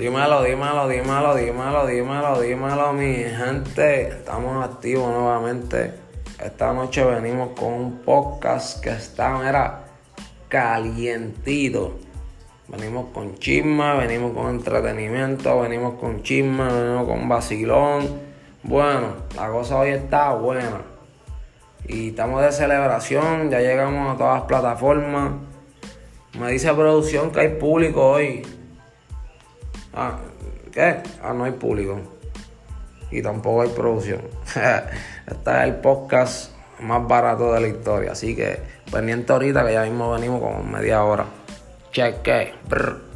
Dímelo, mi gente. Estamos activos nuevamente. Esta noche venimos con un podcast que está, calientito. Venimos con chisme, venimos con entretenimiento, venimos con chisme, venimos con vacilón. Bueno, la cosa hoy está buena. Y estamos de celebración, ya llegamos a todas las plataformas. Me dice producción que hay público hoy. ¿Qué? No hay público. Y tampoco hay producción. Este es el podcast más barato de la historia. Así que pendiente ahorita que ya mismo venimos con media hora. Cheque. Brr.